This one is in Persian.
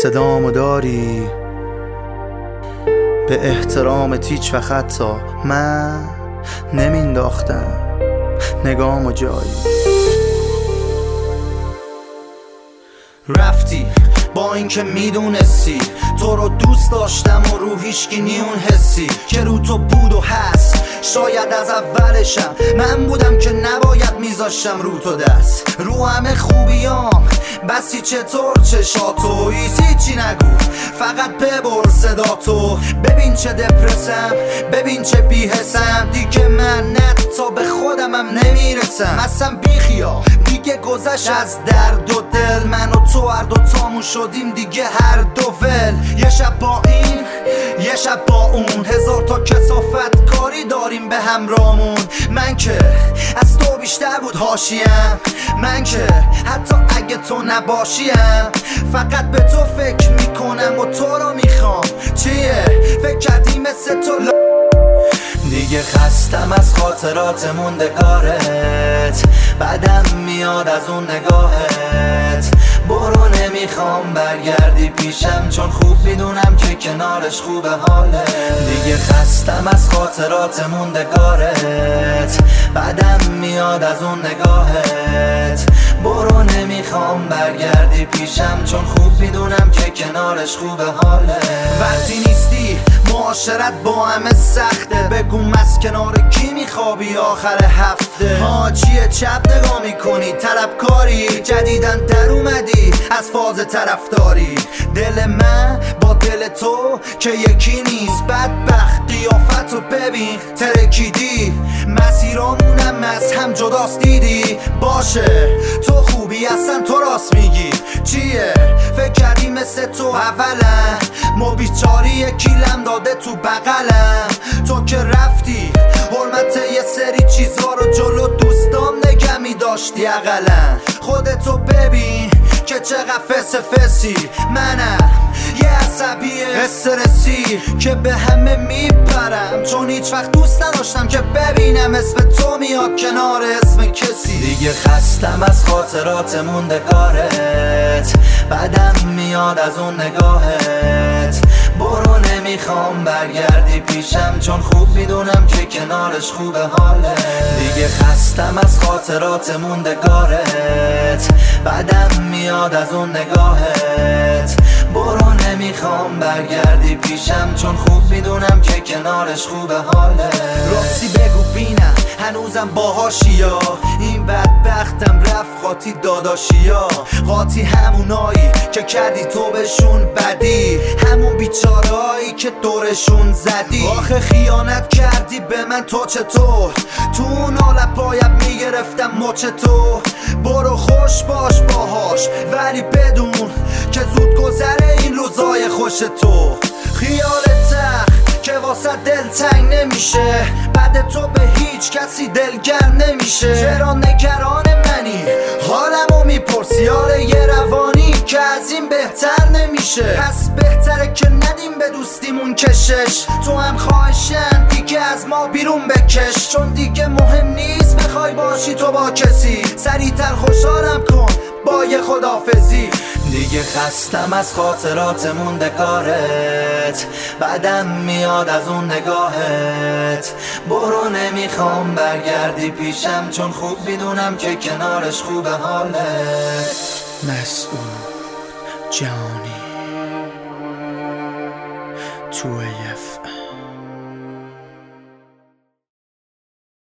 صدامو داری به احترامت هیچ وقت حتی من نمینداختم نگامو جایی. رفتی با اینکه میدونستی تو رو دوست داشتم و رو هیچکی نیون حسی که رو تو بود و هست. شاید از اولشم من بودم که نباید میذاشتم رو تو دست رو همه خوبیام بسی چطور چشاتو هیچی نگو فقط ببر صداتو. ببین چه دپرسم ببین چه بیحسم دیگه من تا به خودمم نمیرسم. اصلا بیخیا دیگه گذشت از درد و دل من و تو هر دو تامون شدیم دیگه هر دو ول. یه شب با این یه شب با اون هزار تا کثافت کاری داریم به همرامون. من که از تو بیشتر بود حاشیم من که حتی اگه تو نباشیم فقط به تو فکر میکنم و تو رو میخوام. چیه فکر کردی مثل تو دیگه خستم از خاطرات موندگارت بعدم میاد از اون نگاهت. برو نمیخوام برگردی پیشم چون خوب میدونم که کنارش خوبه حاله. دیگه خستم از خاطرات موندگارت بعدم میاد از اون نگاهت. برو نمیخوام برگردی پیشم چون خوب میدونم که کنارش خوبه حاله. وقتی نیستی معاشرت با همه سخته بگو از کنار کی میخوابی آخر هفته. چیه چپ نگاه میکنی طلبکاری جدیدن در اومدی از فاز طرفداری. دل من با دل تو که یکی نیست بدبخت قیافتو ببین ترکیدی مسیرامونم از هم جداست دیدی. باشه تو خوبی اصلا تو راست میگی. چیه فکر کردی مثل تو اولا ما بیچاری یکیلم داده تو بغلم. تو که رفتی حرمت یه سری چیزا رو جلو دوستام نگه میداشتی اقلا. خودتو ببین که چقدر فسی منم یه عصبی استرسی که به همه میپرم چون هیچ وقت دوست نداشتم که ببینم اسم تو میاد کنار اسم کسی. دیگه خستم از خاطرات موندگارت بعدم میاد از اون نگاهت. برو نمیخوام برگردی پیشم چون خوب میدونم که کنارش خوبه حاله. دیگه خستم از خاطرات موندگارت بعدم میاد از اون نگاهت. برو نمیخوام برگردی پیشم چون خوب میدونم که کنارش خوبه حاله. راستی بگو بینم هنوزم باهاشیا این بدبختم رفت قاطی داداشیا. قاطی همونایی که کردی تو بهشون بدی همون بیچارهایی که دورشون زدی. آخه خیانت کردی به من تو چطور تو اون حالت باید میگرفتم مچ تو. برو خوش باش باهاش ولی بدون که زود گذره این روزای خوش تو. خیال تخت که واسه دل تنگ نمیشه بعد تو به هیچ کسی دلگر نمیشه. چرا نگران منی حالمو میپرسی حال یه روانی که از این بهتر نمیشه. پس بهتره که ندیم به دوستیمون کشش. تو هم خواهشن دیگه از ما بیرون بکش چون دیگه مهم نیست بخوای باشی تو با کسی. سریعتر خوشحالم کن با یه خدافزی. دیگه خستم از خاطرات موندگارت بعدم میاد از اون نگاهت. برو نمیخوام برگردی پیشم چون خوب میدونم که کنارش خوبه حالت. مسعود جانی 2AF